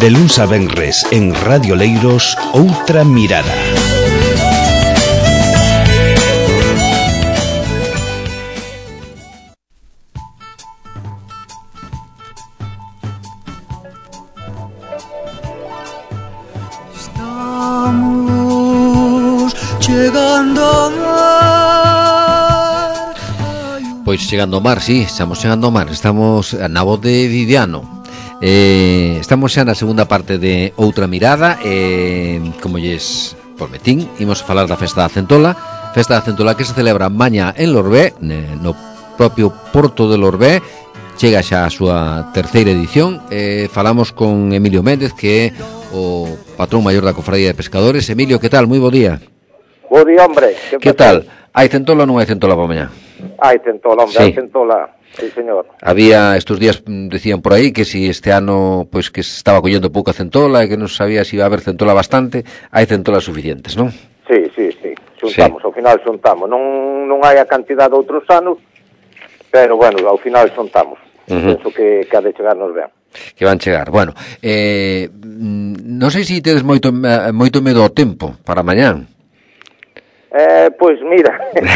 De luns a venres en Radio Leiros, Outra Mirada. Estamos chegando ao mar. Pois chegando ao mar, sí, estamos chegando ao mar. Estamos na voz de Viviano. Estamos xa na segunda parte de Outra Mirada. Como lles prometín, imos a falar da Festa da Centola. Festa da Centola que se celebra mañá en Lorbé, no propio Porto de Lorbé. Chega xa a súa terceira edición. Falamos con Emilio Méndez, que é o patrón maior da Cofradía de Pescadores. Emilio, que tal? Moi bo día. Bo día, hombre. Que tal? Hai centola ou non hai centola para mañá? Hai centola, hombre, sí. Hai centola. Sí, señor. Había estos días, decían por aí, que si este ano pois que se estaba collendo pouca centola e que non sabía se iba a haber centola bastante. Hai centolas suficientes, non? Sí. Xuntamos, sí. Ao final xuntamos. Non hai a cantidad de outros anos, pero, bueno, ao final xuntamos. Penso que ha de chegarnos ben. Que van chegar. Bueno, non sei se tedes moito medo ao tempo para mañán. Pois mira,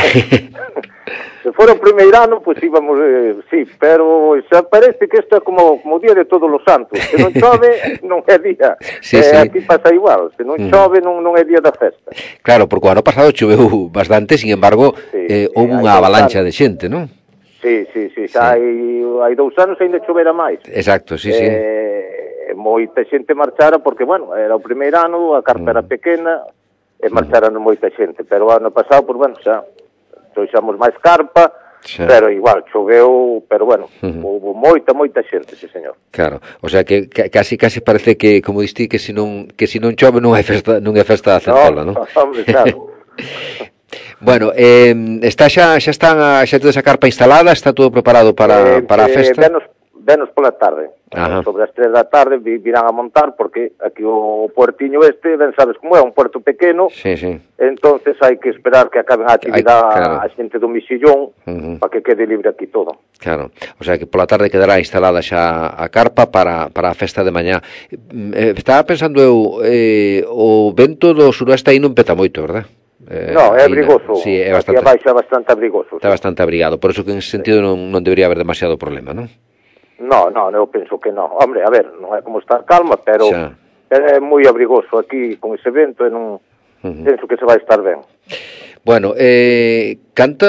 se fora o primeiro ano, pois íbamos, sí, pero xa parece que isto é como o día de todos os santos. Se non chove, non é día. Sí. Aquí pasa igual, se non chove, non é día da festa. Claro, porque o ano pasado choveu bastante, sin embargo, houve unha avalancha de xente, non? Sí, xa hai 2 anos ainda chovera máis. Exacto, sí. Moita xente marchara porque, bueno, era o primeiro ano, a carpa era pequena, e marcharan moita xente, pero o ano pasado, pues, bueno, xa trouxamos máis carpa, pero igual, choveu, pero, bueno, houve moita xente, sí, señor. Claro, o sea, que casi parece que, como diste, que se non chove non é festa da Centola, non? Hombre, claro. Bueno, xa tedes a carpa instalada, está todo preparado para a festa? Venos pola tarde. Sobre as 3 da tarde virán a montar, porque aquí o puertiño ben sabes como é, un puerto pequeno. Sí. Entonces hai que esperar que acaben a actividade a xente do Mixillón para que quede libre aquí todo. Claro, o sea que pola tarde quedará instalada xa a carpa para a festa de mañá. Estaba pensando eu, o vento do suroeste aí non peta moito, verdad? No, é abrigoso. Sí, é bastante, aquí abaixo é bastante abrigoso. Está bastante abrigado, por eso que en ese sentido non debería haber demasiado problema, non? No, eu penso que non. Hombre, a ver, non é como estar calma, pero é moi abrigoso aquí con ese vento e non penso que se vai estar ben. Bueno, canta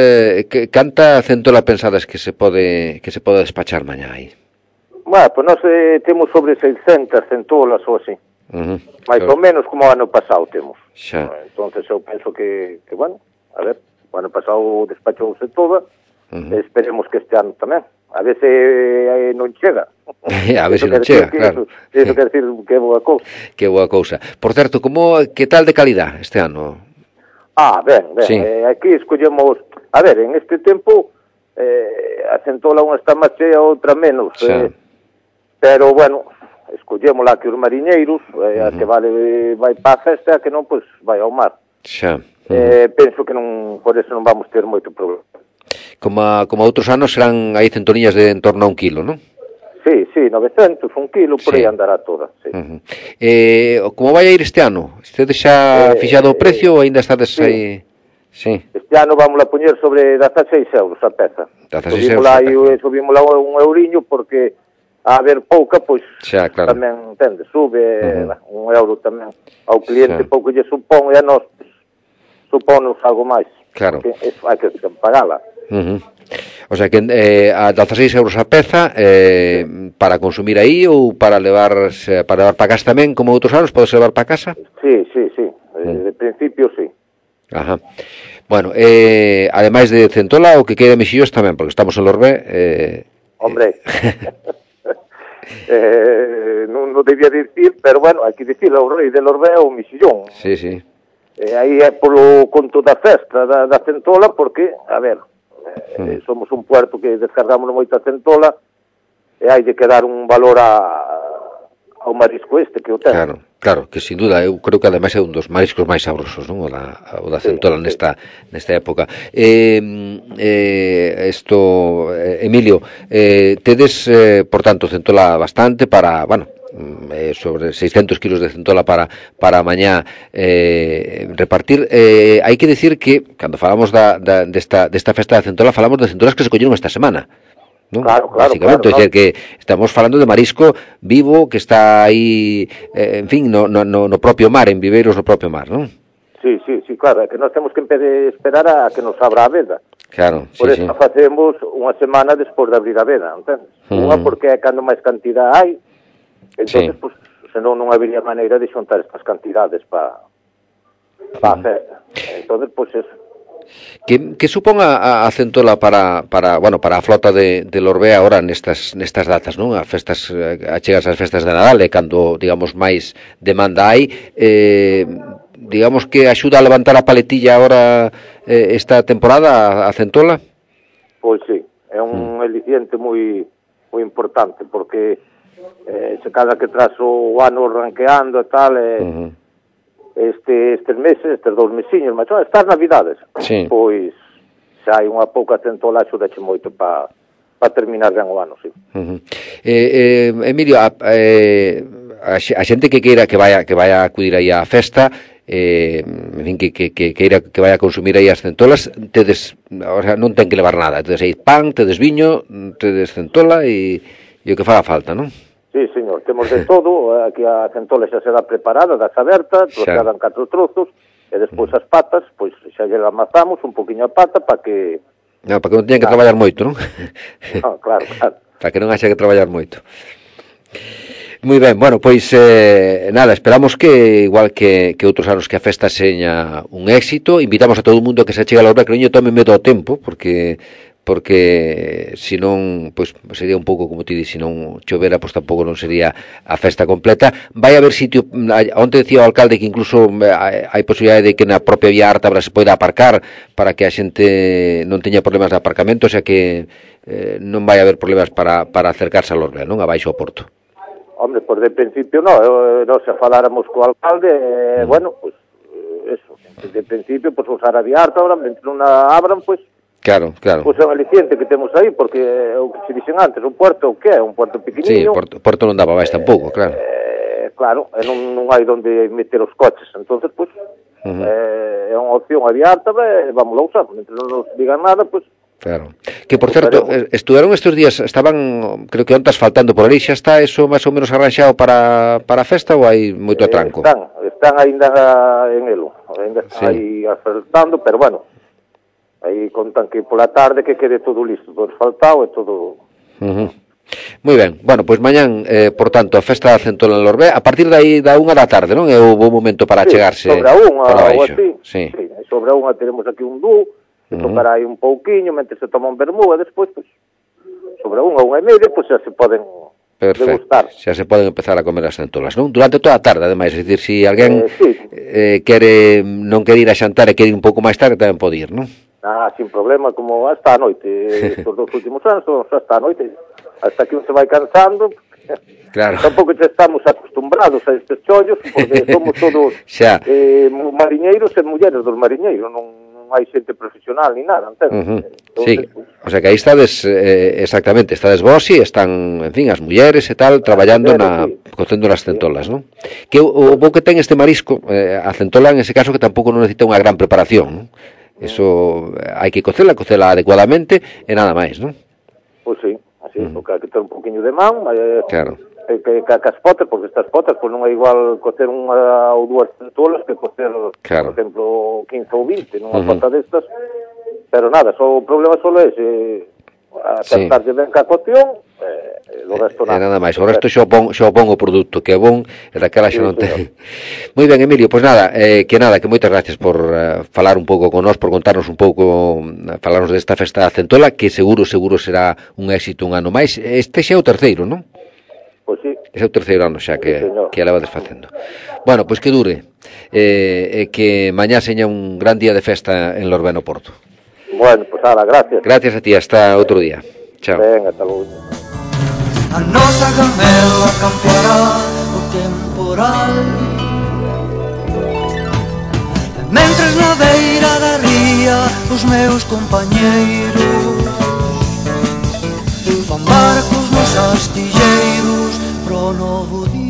centola pensadas que se pode despachar mañá aí? Bueno, pues nós temos sobre 600 centolas ou así. Mais ou menos como o ano pasado temos. Entonces eu penso que, bueno, a ver, o ano pasado despachouse toda, esperemos que este ano tamén. A ver se non chega. A ver se non chega, claro. Iso quer decir que é boa cousa. Que boa cousa. Por certo, que tal de calidad este ano? Ben. Sí. Aquí escollemos... A ver, en este tempo a centola unha está máis chea, outra menos. Pero, bueno, escollemos lá que os mariñeiros, a que vai para a festa, a que non, pois, vai ao mar. Penso que non, por eso non vamos ter moito problema. Como outros anos serán aí centoniñas de en torno a 1 kilo, non? Sí, 900, 1 kilo, por aí andará toda, sí. Como vai a ir este ano? Estedes xa fixado o precio ou ainda estades aí? Sí. Este ano vamos a poñer sobre 16 euros a peza. 16 euros a peza. Subimos lá un euriño porque a haber pouca, pois claro. Tamén, entende, sube 1 euro tamén. Ao cliente pouco lle supón e a nós supónos algo máis. Claro. Hai que pagala. O sea que a 16 euros a peza para consumir aí ou para levar para casa tamén, como outros anos, podes levar para casa? Sí. De principio, sí. Bueno, ademais de centola, o que queira mexillos tamén, porque estamos en Lorbé. Hombre, non debía dicir, pero bueno, hai que dicir, o rei de Lorbé é o mexillón. Sí. Aí é polo conto da festa da centola, porque, a ver, somos un puerto que descargamos moita centola e hai de quedar un valor ao marisco este que o ten. Claro, que sin duda, eu creo que ademais é un dos mariscos máis sabrosos, non? O da centola nesta época. Emilio, tedes, por tanto, centola bastante para, bueno, sobre 600 kilos de centola para mañá repartir. Hai que decir que cando falamos desta festa da centola, falamos de centolas que se colleron esta semana, ¿no? Claro, básicamente, claro. É dicir, que estamos falando de marisco vivo que está aí, en fin, no propio mar, en viveiros no propio mar, non? Sí, claro, é que nós temos que esperar a que nos abra a veda. Claro, por eso facemos unha semana despois de abrir a veda, entendes? Unha porque é cando máis cantidad hai, entonces, pues, senón non habería maneira de xuntar estas cantidades para a festa. Entonces, pues eso. Que supón a centola para a flota de Lorbea agora nestas datas, non? A festas, achegas as festas de Nadal, e cando, digamos, máis demanda hai, digamos que axuda a levantar a paletilla agora esta temporada a centola? Pois sí, é un aliciente moi importante, porque se cada que tras o ano ranqueando e tal, estes meses, estes 2 mesiños, mas estas navidades, pois xa hai unha pouca centola, axudache moito para terminar ben o ano, sí. Emilio, a xente que queira que vaya a acudir aí á festa, en fin, que queira que vaya a consumir aí as centolas, tedes, o sea, non ten que levar nada, tedes aí pan, tedes viño, tedes centola e o que faga falta, non? Sí, señor, temos de todo. Aquí a centola xa será preparada, das abertas, troceada en 4 trozos, e despois as patas, pois xa lle amazamos un poquinho a pata para que... Non, para que non teñan que traballar moito, non? Non, claro. Para que non haxa que traballar moito. Moi ben, bueno, pois nada, esperamos que igual que outros anos que a festa seña un éxito. Invitamos a todo o mundo que se chegue a Lorbea, que non lle tome medo ao tempo, porque senón, pois sería un pouco como ti di, se non chovera, pois tampouco non sería a festa completa. Vai haber sitio, onte decía o alcalde que incluso hai posibilidade de que na propia vía Ártabra se poida aparcar para que a xente non teña problemas de aparcamento, o sea que non vai haber problemas para acercarse a Lorbea, non? Abaixo ao porto. Hombre, pois de principio non, nós se faláramos co alcalde, bueno, pois eso, de principio, pois usar a vía Ártabra, mentre non a abran, pois Claro. Pois é un aliciente que temos aí, porque o que se dixen antes, un puerto, o que é? Un puerto pequeniño. Sí, porto non daba máis tampouco, claro. Claro, non hai onde meter os coches, entonces, pois, é unha opción abierta, vamos a usar, mentre non nos digan nada, pois... Claro. Que, por certo, estudaron estes días, estaban, creo que ontas faltando por ali, xa está eso máis ou menos arranxado para a festa ou hai moito atranco? Están ainda en elo, ainda están aí acertando, pero bueno, aí contan que pola tarde que quede todo listo, todo asfaltado e todo... Moi ben, bueno, pois mañán, por tanto, a festa da centola en Lorbea, a partir de aí da 1 da tarde, non? É o bo momento para chegarse sobre a 1 ou así. Sí, sobre a 1 teremos aquí un dúo, que tocará aí un pouquiño, mentre se toma un vermú, e despois, pois, sobre a 1 ou 1:30, pois xa se poden degustar. Xa se poden empezar a comer as centolas, non? Durante toda a tarde, ademais, é dicir, se alguén non quere ir a xantar e quere ir un pouco máis tarde, tamén pode ir, non? Sin problema, como hasta a noite. Estos 2 últimos anos, hasta a noite, hasta que un se vai cansando. Claro. Tampouco xa estamos acostumbrados a estes chollos, porque somos todos mariñeiros e mulleres dos mariñeiros, non hai xente profesional ni nada, entendes? Sí, o sea que aí estades, exactamente, estades vos e están, en fin, as mulleres e tal, traballando cocendo as centolas, non? Que o bo que ten este marisco, a centola en ese caso que tampouco non necesita unha gran preparación, non? Eso hai que cocela adecuadamente e nada máis, non? Pois sí, así, porque hai que ter un poquinho de man, claro. Que as potas, porque estas potas, pois non é igual cocer unha ou 2 centolas que cocer, por exemplo, 15 ou 20, nunha pota destas, pero nada, o problema só é ese, acertarse ben ca cocción, o resto nada. Nada máis, o resto xa o pon o produto, que é bon, e daquela xa non ten. Moi ben, Emilio, pois nada, que moitas gracias por falar un pouco con nós, por contarnos un pouco, falarnos desta festa da centola, que seguro será un éxito un ano máis. Este xa é o terceiro, non? Pois sí. Ese é o terceiro ano xa que a leva desfacendo. Bueno, pois que dure, que mañá seña un gran día de festa en Lorbea no Porto. Bueno, pois ala, gracias. Gracias a ti, hasta outro día. Chao. Venga, hasta logo. A nosa gamela campeará o temporal, e mentres na beira da ría os meus compañeiros fan barcos nos astilleiros pro novo día.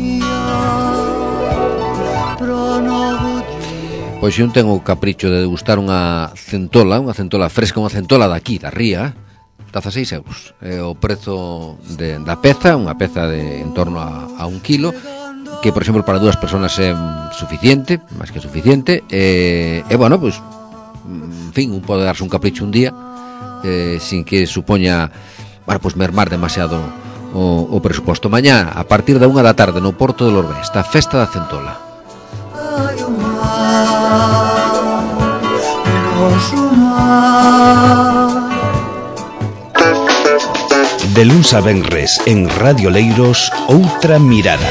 Pois eu tengo o capricho de degustar unha centola fresca, unha centola daqui, da ría, 16 euros. É o prezo da peza, unha peza de en torno a 1 kilo, que, por exemplo, para 2 personas é suficiente, máis que suficiente, e bueno, pois, en fin, un pode darse un capricho un día, sin que supoña, bueno, pois, mermar demasiado o presuposto. Mañá, a partir da 1 da tarde, no Porto de Lorbé, está a Festa da Centola. De luns a venres en Radio Leiros, Outra Mirada.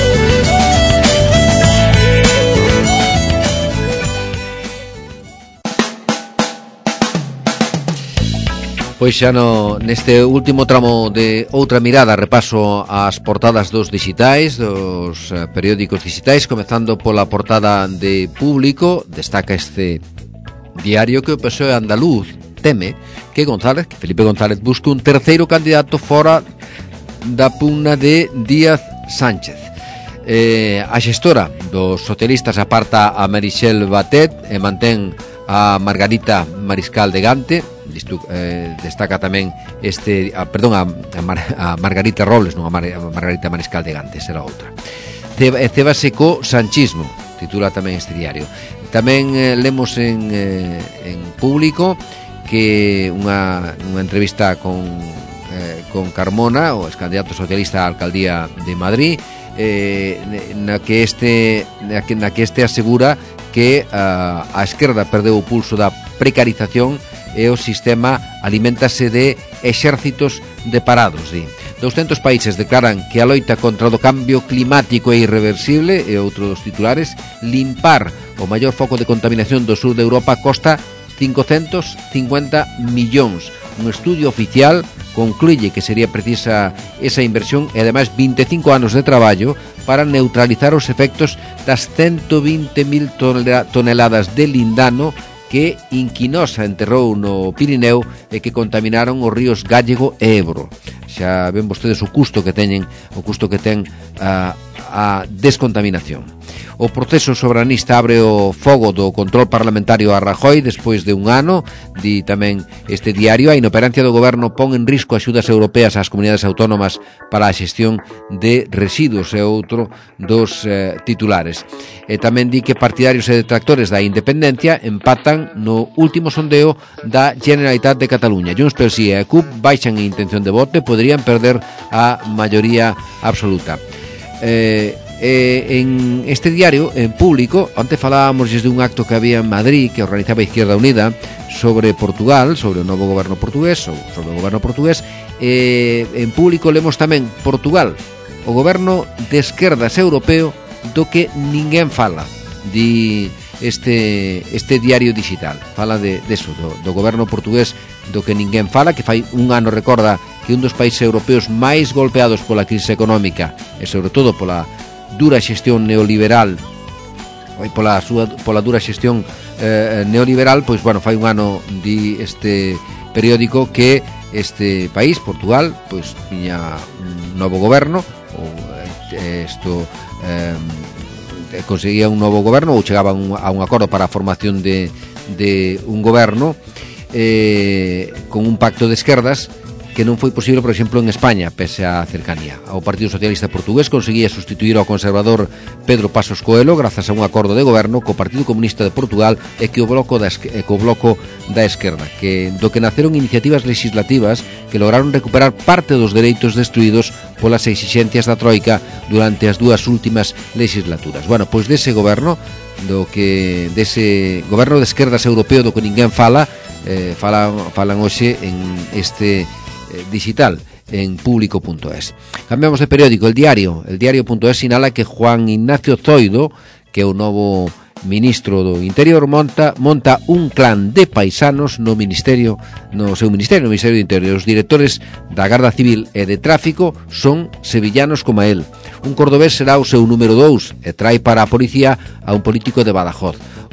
Pois xa neste último tramo de Outra Mirada repaso as portadas dos digitais, dos periódicos digitais, comezando pola portada de Público. Destaca este diario que o PSOE andaluz teme que Felipe González busque un terceiro candidato fora da pugna de Díaz Sánchez. A xestora dos socialistas aparta a Meritxell Batet e mantén a Margarita Mariscal de Gante. Destaca tamén a Margarita Robles, non a Margarita Mariscal de Gante, será outra. Cébase co sanchismo, titula tamén este diario. Tamén lemos en Público que unha entrevista con Carmona, o ex candidato socialista á alcaldía de Madrid, na que este asegura que a esquerda perdeu o pulso da precarización e o sistema aliméntase de exércitos de parados. 200 países declaran que a loita contra o cambio climático é irreversible, e outro dos titulares: limpar o maior foco de contaminación do sur de Europa costa 550 millóns. Un estudio oficial concluye que sería precisa esa inversión e ademais 25 anos de traballo para neutralizar os efectos das 120.000 toneladas de lindano que Inquinosa enterrou no Pirineo e que contaminaron os ríos Gállego e Ebro. Xa ven vostedes o custo que ten a descontaminación. O proceso soberanista abre o fogo do control parlamentario a Rajoy despois de un ano. Di tamén este diario: a inoperancia do goberno pon en risco axudas europeas ás comunidades autónomas para a xestión de residuos, é outro dos titulares. E tamén di que partidarios e detractores da independencia empatan no último sondeo da Generalitat de Cataluña. Junts pel Sí e a CUP baixan en intención de voto e poderían perder a maioría absoluta. En este diario, en Público, antes falábamos de un acto que había en Madrid que organizaba Izquierda Unida sobre Portugal, sobre o novo goberno portugués, en Público lemos tamén Portugal, o goberno de esquerdas europeo do que ninguén fala. Di este diario digital, fala de eso, do goberno portugués do que ninguén fala, que fai un ano, recorda, que un dos países europeos máis golpeados pola crise económica e sobre todo pola dura xestión neoliberal, pola dura xestión neoliberal, pois, bueno, fai un ano, di este periódico, que este país, Portugal, pois tiña un novo goberno, conseguía un novo goberno ou chegaban a un acordo para a formación de un goberno con un pacto de esquerdas que non foi posible, por exemplo, en España, pese á cercanía. O Partido Socialista Portugués conseguía sustituir ao conservador Pedro Passos Coelho grazas a un acordo de goberno co Partido Comunista de Portugal e co bloco da esquerda, do que naceron iniciativas legislativas que lograron recuperar parte dos dereitos destruídos polas exixencias da Troika durante as dúas últimas legislaturas. Bueno, pois dese goberno, dese goberno de esquerdas europeo do que ninguén fala, falan hoxe en este digital en Público.es. Cambiamos de periódico. El diario.es sinala que Juan Ignacio Zoido, que é o novo ministro do Interior, monta un clan de paisanos no Ministerio do Interior. Os directores da Garda Civil e de Tráfico son sevillanos como el. Un cordobés será o seu número 2 e trae para a policía a un político de Badajoz.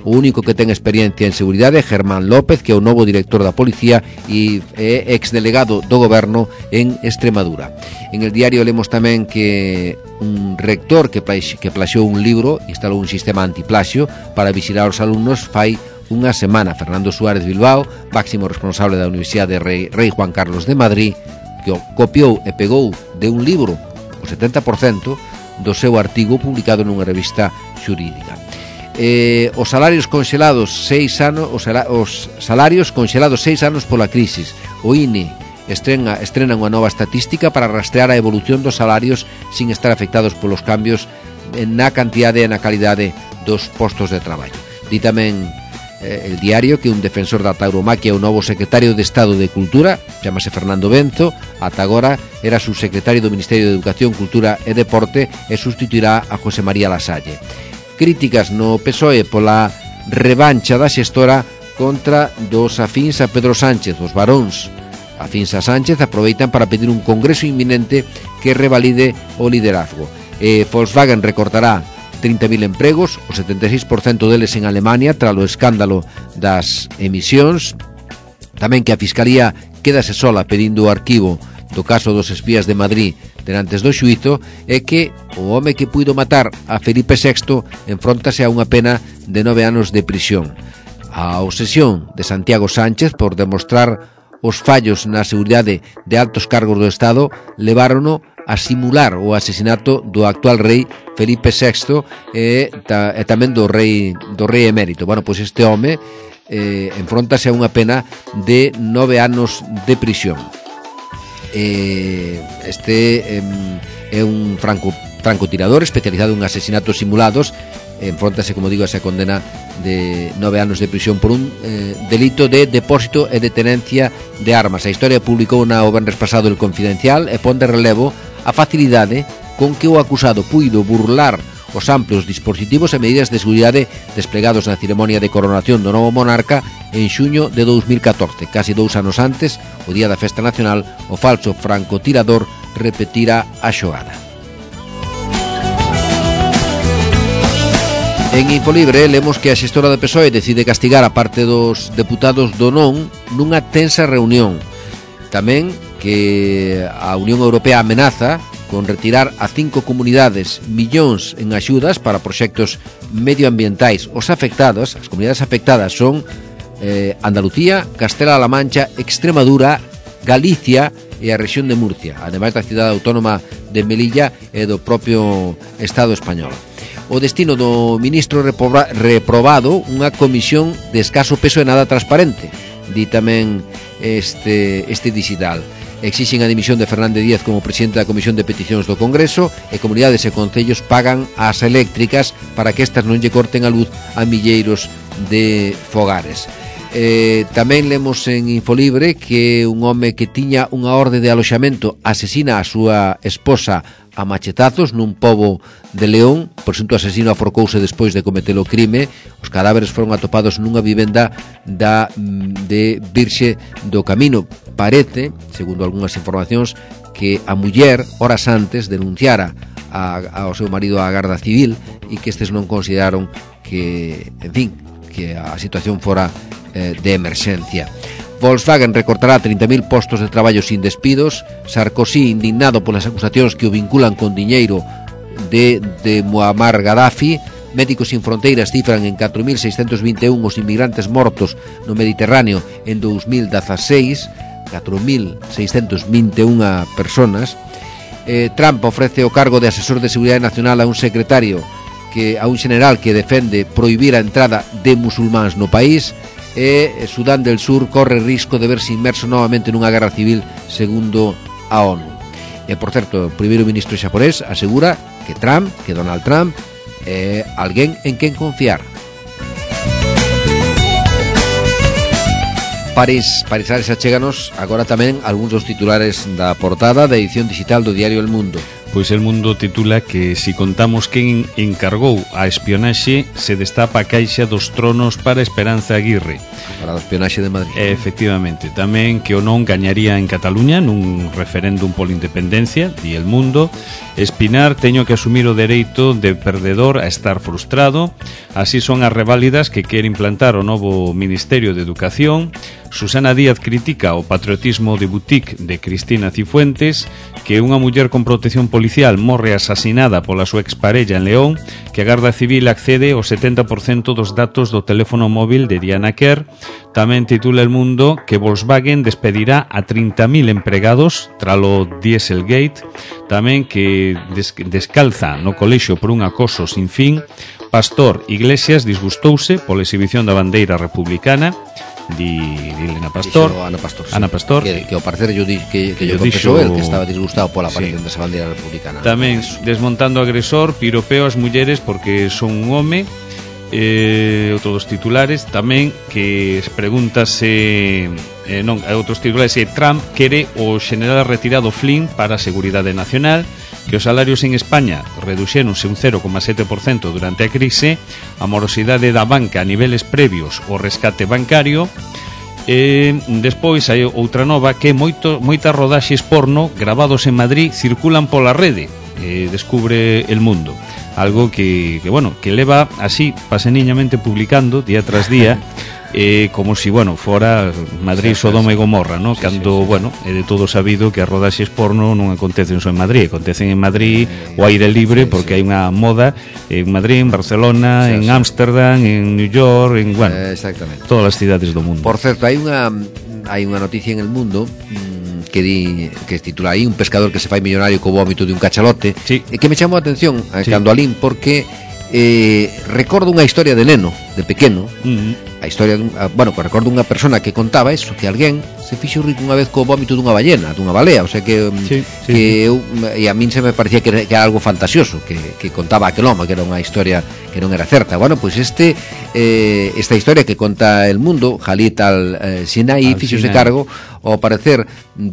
O único que ten experiencia en seguridade é Germán López, que é o novo director da Policía e é exdelegado do Goberno en Extremadura. En el diario lemos tamén que un rector que plaxiou un libro instalou un sistema antiplagio para vixilar os alumnos fai unha semana. Fernando Suárez Bilbao, máximo responsable da Universidade Rei Juan Carlos de Madrid, que copiou e pegou de un libro o 70% do seu artigo publicado nunha revista xurídica. Os salarios congelados 6 anos, os salarios congelados 6 anos pola crisis. O INE estrena unha nova estatística para rastrear a evolución dos salarios sin estar afectados polos cambios na cantidade e na calidade dos postos de traballo. Di tamén el diario que un defensor da tauromaquia é o novo secretario de Estado de Cultura, chamase Fernando Benzo, ata agora era subsecretario do Ministerio de Educación, Cultura e Deporte e sustituirá a José María Lasalle. Críticas no PSOE pola revancha da xestora contra dos afíns a Pedro Sánchez. Os varóns afíns a Sánchez aproveitan para pedir un congreso inminente que revalide o liderazgo. Volkswagen recortará 30.000 empregos, o 76% deles en Alemania, tras o escándalo das emisións. Tamén que a Fiscalía quedase sola pedindo o arquivo do caso dos espías de Madrid denantes do xuízo, e que o home que puido matar a Felipe VI enfróntase a unha pena de 9 anos de prisión. A obsesión de Santiago Sánchez por demostrar os fallos na seguridade de altos cargos do Estado levárono a simular o asesinato do actual rei Felipe VI e tamén do rei emérito. Bueno, pois este home enfróntase a unha pena de 9 anos de prisión. Este é un francotirador especializado en asesinatos simulados. Enfróntase, como digo, a esa condena de 9 anos de prisión por un delito de depósito e de tenencia de armas. A historia publicou na o venres pasado El Confidencial e pon de relevo a facilidade con que o acusado puido burlar os amplios dispositivos e medidas de seguridade desplegados na ceremonia de coronación do novo monarca en xuño de 2014. Casi 2 anos antes, o día da festa nacional, o falso francotirador repetira a xogada. En Infolibre lemos que a xestora do PSOE decide castigar a parte dos deputados do non nunha tensa reunión. Tamén que a Unión Europea amenaza con retirar a 5 comunidades millóns en axudas para proxectos medioambientais. As comunidades afectadas son Andalucía, Castela-La Mancha, Extremadura, Galicia e a rexión de Murcia, ademais da cidade autónoma de Melilla e do propio Estado español. O destino do ministro reprobado unha comisión de escaso peso e nada transparente, di tamén este digital. Exixen a dimisión de Fernández Díaz como presidente da Comisión de Peticións do Congreso e comunidades e concellos pagan as eléctricas para que estas non lle corten a luz a milleiros de fogares. Tamén lemos en Infolibre que un home que tiña unha orde de aloxamento asesina a súa esposa a machetazos nun pobo de León. O presunto asesino aforcouse despois de cometer o crime. Os cadáveres foron atopados nunha vivenda de Virxe do Camino. Parece, segundo algunhas informacións, que a muller horas antes denunciara ao seu marido á Garda Civil e que estes non consideraron que, en fin, que a situación fora de emerxencia. Volkswagen recortará 30.000 postos de traballo sin despidos. Sarkozy, indignado polas acusacións que o vinculan con diñeiro de Muammar Gaddafi. Médicos Sin Fronteiras cifran en 4.621 os inmigrantes mortos no Mediterráneo en 2016, 4.621 personas. Trump ofrece o cargo de asesor de seguridade nacional a un general que defende prohibir a entrada de musulmáns no país. E Sudán del Sur corre risco de verse inmerso novamente nunha guerra civil, segundo a ONU. E, por certo, o primeiro ministro xaponés asegura que Donald Trump é alguén en quen confiar. París achéganos agora tamén algúns dos titulares da portada da edición digital do diario El Mundo. Pois El Mundo titula que si contamos quen encargou a espionaxe, se destapa a caixa dos tronos para Esperanza Aguirre. Para o espionaxe de Madrid. Efectivamente, tamén que o non gañaría en Cataluña nun referéndum pola independencia, di El Mundo. Espinar, teño que asumir o dereito de perdedor a estar frustrado. Así son as reválidas que quere implantar o novo Ministerio de Educación. Susana Díaz critica o patriotismo de boutique de Cristina Cifuentes, que unha muller con protección policial morre asasinada pola súa exparella en León, que a Garda Civil accede ao 70% dos datos do teléfono móvil de Diana Kerr. Tamén titula El Mundo que Volkswagen despedirá a 30.000 empregados tralo Dieselgate. Tamén que descalza no colexio por un acoso sin fin. Pastor Iglesias disgustouse pola exhibición da bandeira republicana. Di Elena Pastor, Ana Pastor, que ao parecer yo que yo confesou el que estaba disgustado pola aparición desa bandeira republicana. Tamén desmontando o agresor, piropeo as mulleres porque son un home. Outros titulares tamén que pregúntase outros titulares que Trump quere o general retirado Flynn para a seguridade nacional, que os salarios en España reduxéronse un 0,7% durante a crise, a morosidade da banca a niveles previos ao rescate bancario. Despois hai outra nova que moitas rodaxes porno gravados en Madrid circulan pola rede, descubre El Mundo. Algo que leva así paseniñamente publicando día tras día, como si, fora Madrid, Sodoma e Gomorra, ¿no? Cando, é de todo sabido que as rodaxes porno non acontecen só en Madrid, acontecen en Madrid o aire libre, porque hai unha moda en Madrid, en Barcelona, en Ámsterdam, en New York, en, todas as cidades do mundo. Por certo, hai unha noticia en El Mundo que titula aí un pescador que se fai millonario co vómito de un cachalote, e que me chamou a atención cando alín, porque recordo unha historia de neno, de pequeno, a historia recordo unha persona que contaba eso, que alguén se fixo rico unha vez co vómito dunha ballena, dunha balea, o sea que e a min se me parecía que era algo fantasioso que contaba aquel home, que era unha historia que non era certa. Pois esta historia que conta El Mundo, Khalid al-Sinai fixose cargo ao parecer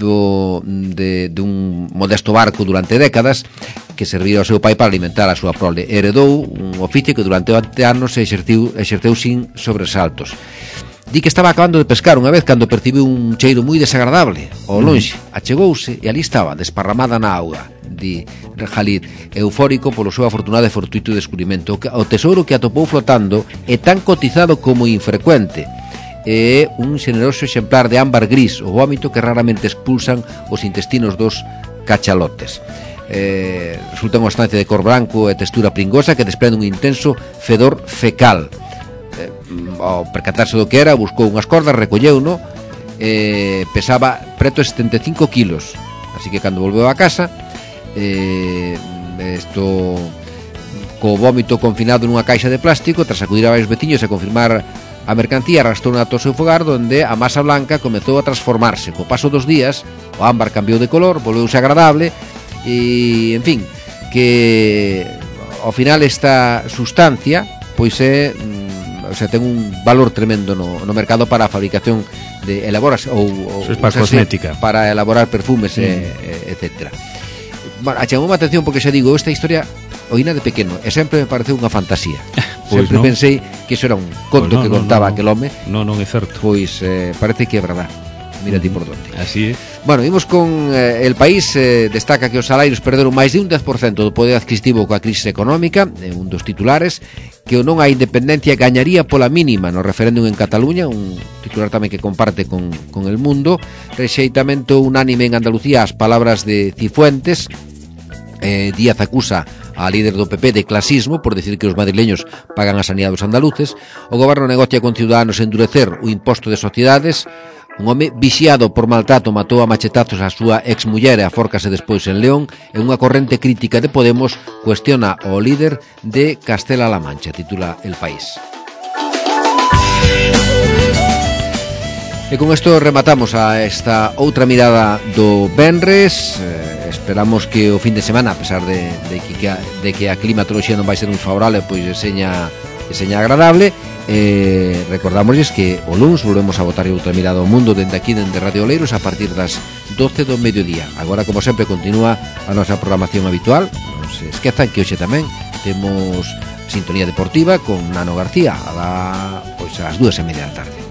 dun modesto barco durante décadas que servira ao seu pai para alimentar a súa prole. Heredou un oficio que durante 20 anos se exerceu sin sobresaltos. Di que estaba acabando de pescar unha vez cando percibiu un cheiro moi desagradable ao lonxe. Achegouse e ali estaba, desparramada na auga. Di Khalid, eufórico polo seu afortunado e fortuito descubrimento. O tesouro que atopou flotando é tan cotizado como infrecuente. É un xeneroso exemplar de ámbar gris, o vómito que raramente expulsan os intestinos dos cachalotes. Resulta unha estancia de cor branco e textura pringosa que desprende un intenso fedor fecal. Ao percatarse do que era, buscou unhas cordas, recolleuno, pesaba preto de 75 kilos, así que cando volveu a casa, co vómito confinado nunha caixa de plástico, tras acudir a varios veciños e confirmar a mercancía, arrastrou ata o seu fogar, donde a masa blanca comezou a transformarse. Co paso dos días, o ámbar cambiou de color, volveuse agradable, e, en fin, que ao final esta sustancia pois é, ten un valor tremendo no mercado para a fabricación de elaboras ou cosmética, para elaborar perfumes, etcétera. Chamoume a atención porque xa digo, esta historia oína de pequeno e sempre me pareceu unha fantasía. Sempre pensei que iso era un conto que contaba aquel home. Non é certo. Pois parece que é verdad. Mira ti por donde. Así é. Imos con El País. Destaca que os salarios perderon máis de un 10% do poder adquisitivo coa crise económica, un dos titulares, que o non a independencia gañaría pola mínima no referéndum en Cataluña, un titular tamén que comparte con El Mundo. Rexeitamento unánime en Andalucía ás palabras de Cifuentes. Díaz acusa a líder do PP de clasismo por decir que os madrileños pagan a sanidade dos andaluces. O goberno negocia con Ciudadanos endurecer o imposto de sociedades. Un home vixiado por maltrato matou a machetazos a súa exmuller e afórcase despois en León, e unha corrente crítica de Podemos cuestiona ao líder de Castela-La Mancha, titula El País. E con isto rematamos a esta outra mirada do venres. Esperamos que o fin de semana, a pesar de que a climatoloxía non vai ser moi favorable, pois seña agradable, Recordámosles que o luns volvemos a botar outra mirada ao mundo dende aquí, dende Radio Oleiros, a partir das 12 do mediodía. Agora, como sempre, continúa a nosa programación habitual. Non se esquezan que hoxe tamén temos sintonía deportiva con Nano García ás 2:30 da tarde.